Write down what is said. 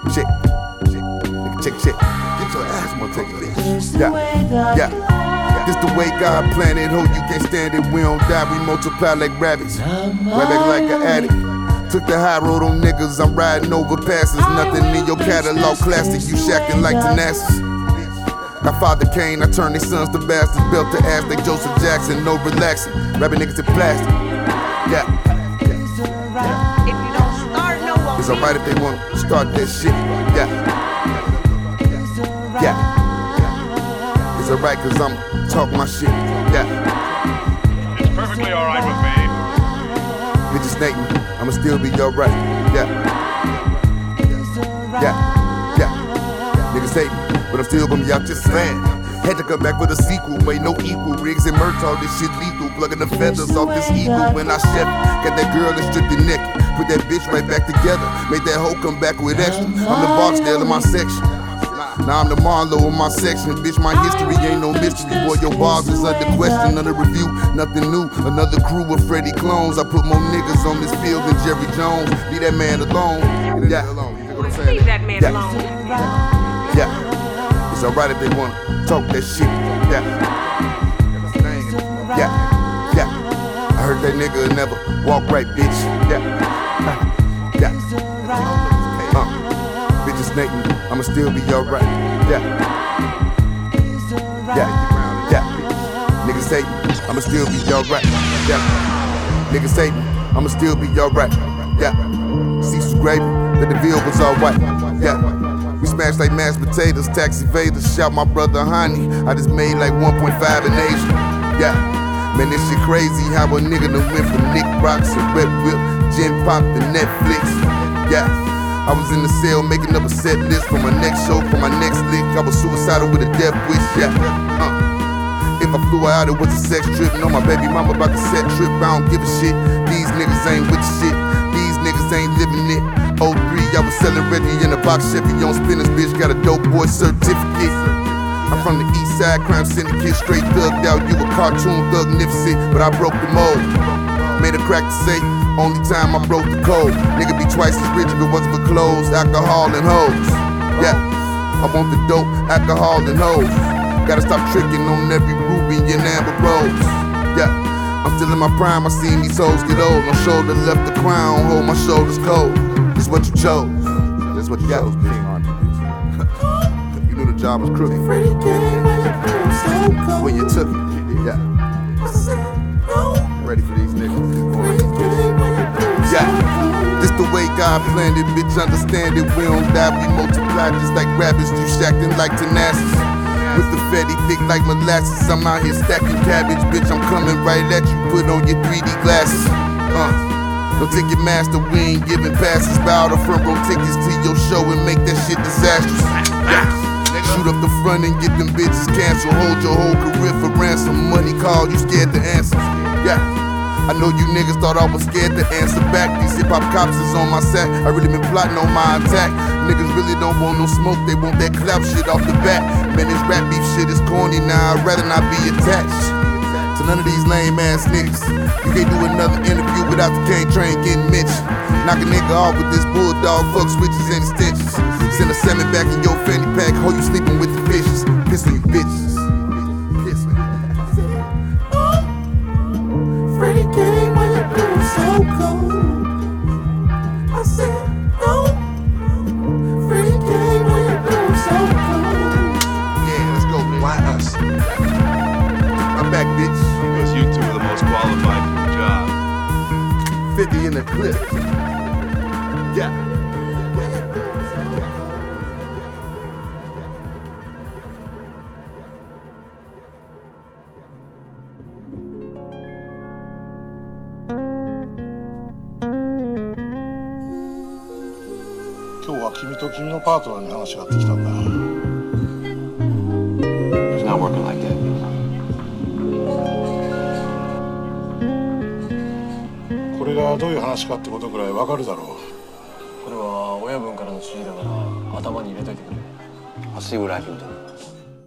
Check. Get your ass more take this. Yeah. This the way God planned it. Ho, you can't stand it. We don't die, we multiply like rabbits. Right back like an addict. Took the high road on niggas. I'm riding over passes. Nothing in your catalog classic. You shacking like Tenacious. My father Kane, I turned their sons to bastards. Built to ass like Joseph Jackson. No relaxing. Rapping niggas in plastic. Yeah. It's alright if they want to start that shit. Yeah. It's alright cause I'm talk my shit. Yeah. It's perfectly alright with me. Bitches snake me, I'ma still be alright. Yeah. Niggas hate me, but I'm still gonna be out just saying. Had to come back with a sequel, made no equal. Riggs and Murtaugh, this shit lethal. Plugging the feathers off this eagle when I chef. Got that girl that stripped the neck. Put that bitch right back together. Made that hoe come back with extra. I'm the Barksdale in my section. Now I'm the Marlowe in my section. Bitch, my history ain't no mystery. Boy, your bars is under question, under review. Nothing new, another crew of Freddie clones. I put more niggas on this field than Jerry Jones. Leave that man alone. Yeah. Leave that man alone. Yeah. It's alright if they wanna talk that shit. Yeah. I heard that nigga never walk right, bitch. Yeah. Bitches snake me, I'ma still be alright. Yeah. Niggas hate me, I'ma still be alright. Yeah. Niggas hate me, I'ma still be alright. Yeah. Cecil Gravy, that the Ville was alright. Yeah. We smashed like mashed potatoes, taxi evaders. Shout my brother Honey, I just made like 1.5 in Asia. Yeah. Man, this shit crazy how a nigga done went from Nick Rocks and Red Whip, Gen Pop to Netflix. Yeah. I was in the cell making up a set list for my next show, for my next lick. I was suicidal with a death wish, yeah. If I flew out, it was a sex trip. Know my baby mama about the set trip. I don't give a shit. These niggas ain't with the shit. These niggas ain't living it. 03, I was selling Reggie in a box Chevy on spinners, bitch. Got a dope boy certificate. I'm from the east side, crime syndicate. Straight thugged out, you a cartoon thug nipsey. But I broke the mold. Made a crack to say, only time I broke the code. Nigga be twice as rich if it wasn't for clothes, alcohol and hoes. Yeah, I want the dope, alcohol and hoes. Gotta stop tricking on every ruby and amber rose. Yeah, I'm still in my prime, I seen these hoes get old. No shoulder left the crown, hold my shoulders cold. This what you chose, this what you chose, bitch. You knew the job was crooked when you took it, yeah. Ready for these niggas. Yeah, this the way God planned it, bitch, understand it. We don't die, we multiply just like rabbits. You shacking like Tenacious. With the Fetty thick like molasses. I'm out here stacking cabbage, bitch, I'm coming right at you. Put on your 3D glasses. Don't take your master, we ain't giving passes. Bow the front row tickets to your show and make that shit disastrous. Yeah. Shoot up the front and get them bitches canceled. Hold your whole career for ransom. Money called, you scared to answer. Yeah, I know you niggas thought I was scared to answer back. These hip-hop cops is on my sack. I really been plotting on my attack. Niggas really don't want no smoke, they want that clap shit off the bat. Man, this rap beef shit is corny now, I'd rather not be attached to none of these lame ass niggas. You can't do another interview without the cane train getting mentioned. Knock a nigga off with this bulldog, fuck switches and extensions. Send a salmon back in your fanny pack, ho, you sleeping with the fishes. Piss on you bitches. Piss on you. Freddie came when you blew so cold. I said no. Freddie came when you blew so cold. Yeah, let's go, man. Why us? I'm back, bitch. Because you two are the most qualified for the job. 50 in the clip. Yeah. 今日は君と君のパートナーに話があってきたんだ。 It's not working like that. これがどういう話かってことくらいわかるだろう。 これは親分からの指示だから頭に入れといてくれ。 I'll see what I can do.